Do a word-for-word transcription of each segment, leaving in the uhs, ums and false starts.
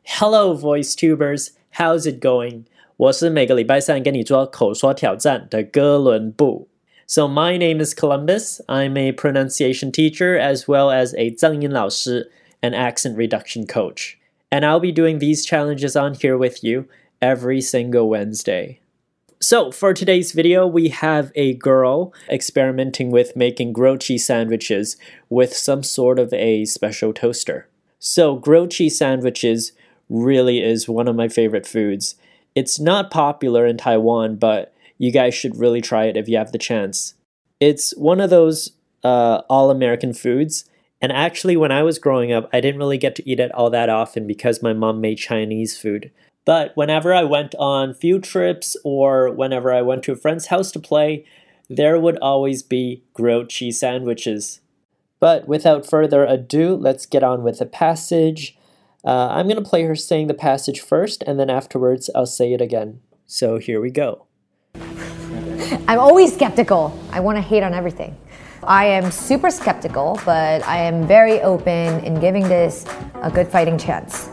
Hello, voice tubers. How's it going? 我是每个礼拜三跟你做口说挑战的哥伦布。So my name is Columbus. I'm a pronunciation teacher as well as a 正音老师 and accent reduction coach. And I'll be doing these challenges on here with you every single Wednesday. So for today's video, we have a girl experimenting with making grilled cheese sandwiches with some sort of a special toaster. So grilled cheese sandwiches really is one of my favorite foods. It's not popular in Taiwan, but you guys should really try it if you have the chance. It's one of those uh, all-American foods. And actually, when I was growing up, I didn't really get to eat it all that often because my mom made Chinese food. But whenever I went on field trips or whenever I went to a friend's house to play, there would always be grilled cheese sandwiches. But without further ado, let's get on with the passage. Uh, I'm going to play her saying the passage first, and then afterwards I'll say it again. So here we go. I'm always skeptical. I want to hate on everything. I am super skeptical, but I am very open in giving this a good fighting chance.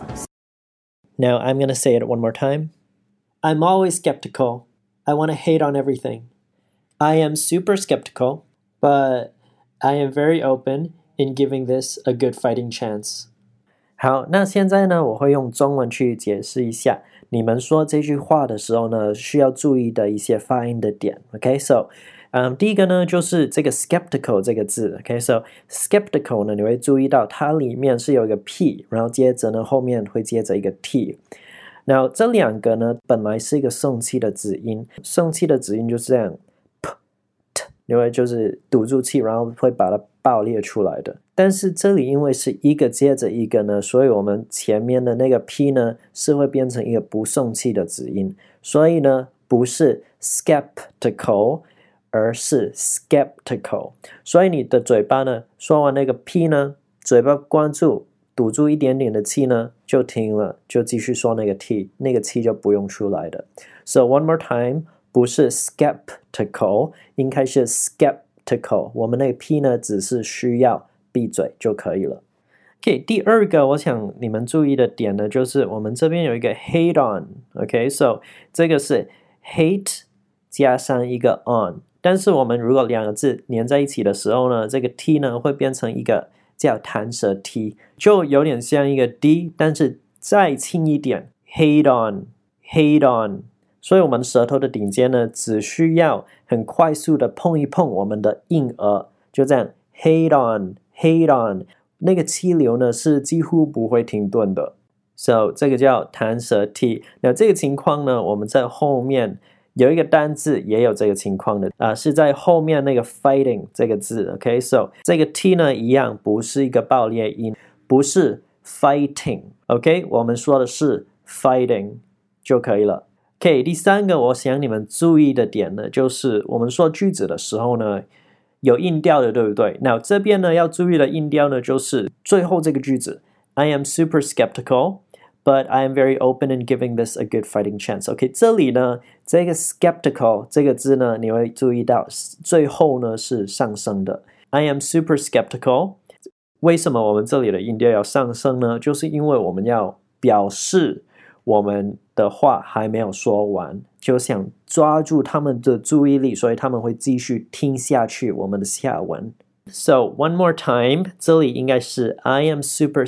Now I'm going to say it one more time. I'm always skeptical. I want to hate on everything. I am super skeptical, but I am very open in giving this a good fighting chance. 好，那现在呢，我会用中文去解释一下你们说这句话的时候呢，需要注意的一些发音的点。Okay, so, 嗯，第一个呢就是这个 skeptical 这个字。Okay, so skeptical 呢，你会注意到它里面是有一个 p， 然后接着呢后面会接着一个 t。然后这两个呢，本来是一个送气的子音，送气的子音就是这样 p t， 因为就是堵住气，然后会把它爆裂出来的。但是这里因为是一个接着一个呢，所以我们前面的那个 p 呢是会变成一个不送气的子音，所以呢不是 skeptical， 而是 skeptical。所以你的嘴巴呢说完那个 p 呢，嘴巴关住，堵住一点点的气呢就停了，就继续说那个 t， 那个气就不用出来的。So one more time， 不是 skeptical， 应该是 skeptical。我们那个 p 呢只是需要闭嘴就可以了。OK， 第二个我想你们注意的点呢，就是我们这边有一个 hate on。OK， so 这个是 hate 加上一个 on， 但是我们如果两个字连在一起的时候呢，这个 t 呢会变成一个叫弹舌 t， 就有点像一个 d， 但是再轻一点 hate on hate on。所以我们舌头的顶尖呢，只需要很快速的碰一碰我们的硬腭，就这样 hate on hate on， 那个气流呢是几乎不会停顿的。So 这个叫弹舌 t。那这个情况呢，我们在后面有一个单字也有这个情况的啊、呃，是在后面那个 fighting 这个字。OK， so 这个 t 呢一样不是一个爆裂音，不是 fighting。OK， 我们说的是 fighting 就可以了。OK， 第三个我想你们注意的点呢，就是我们说句子的时候呢，有音调的，对不对？那这边呢要注意的音调呢，就是最后这个句子 I am super skeptical, but I am very open in giving this a good fighting chance. OK， 这里呢，这个 skeptical 这个字呢，你会注意到最后呢是上升的 I am super skeptical。 为什么我们这里的音调要上升呢？就是因为我们要表示我们的话还没有说完，就想抓住他们的注意力，所以他们会继续听下去我们的下文。So one more time， 这里应该是 I am super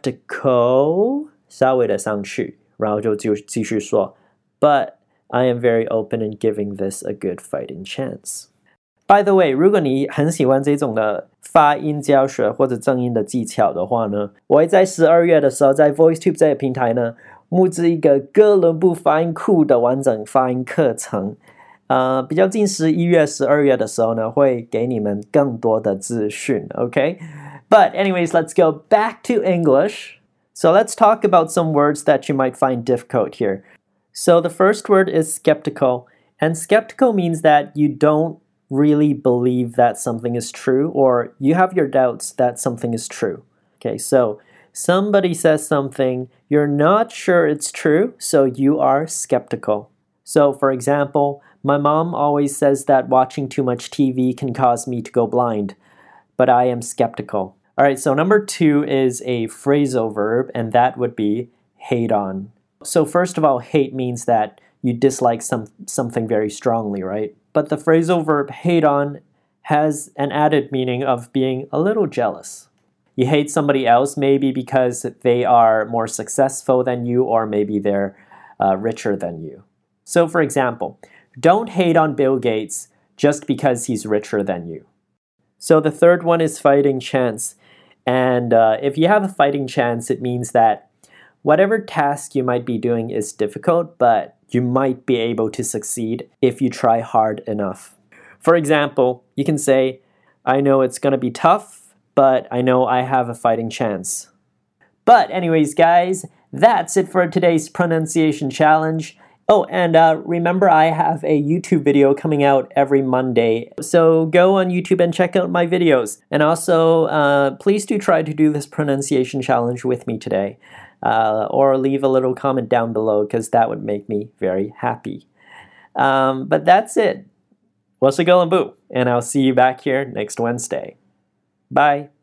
skeptical， 稍微的上去，然后就继续说 But I am very open in giving this a good fighting chance. By the way， 如果你很喜欢这种的发音教学或者正音的技巧的话呢，我会在十二月的时候在 VoiceTube 这个平台呢募资一个哥伦布发音库的完整发音课程，呃，比较近十一月、十二月的时候呢，会给你们更多的资讯 ，OK？ But anyways, let's go back to English. So let's talk about some words that you might find difficult here. So the first word is skeptical, and skeptical means that you don't really believe that something is true, or you have your doubts that something is true. Okay, so somebody says something, you're not sure it's true, so you are skeptical. So, for example, my mom always says that watching too much T V can cause me to go blind, but I am skeptical. All right, so number two is a phrasal verb, and that would be hate on. So first of all, hate means that you dislike some something very strongly, right? But the phrasal verb hate on has an added meaning of being a little jealous. You hate somebody else maybe because they are more successful than you, or maybe they're uh, richer than you. So for example, don't hate on Bill Gates just because he's richer than you. So the third one is fighting chance. And uh, if you have a fighting chance, it means that whatever task you might be doing is difficult, but you might be able to succeed if you try hard enough. For example, you can say, I know it's going to be tough, but I know I have a fighting chance. But anyways, guys, that's it for today's pronunciation challenge. Oh, and uh, remember I have a YouTube video coming out every Monday. So go on YouTube and check out my videos. And also, uh, please do try to do this pronunciation challenge with me today. Uh, or leave a little comment down below because that would make me very happy. Um, but that's it. 我是哥伦布, and I'll see you back here next Wednesday. Bye.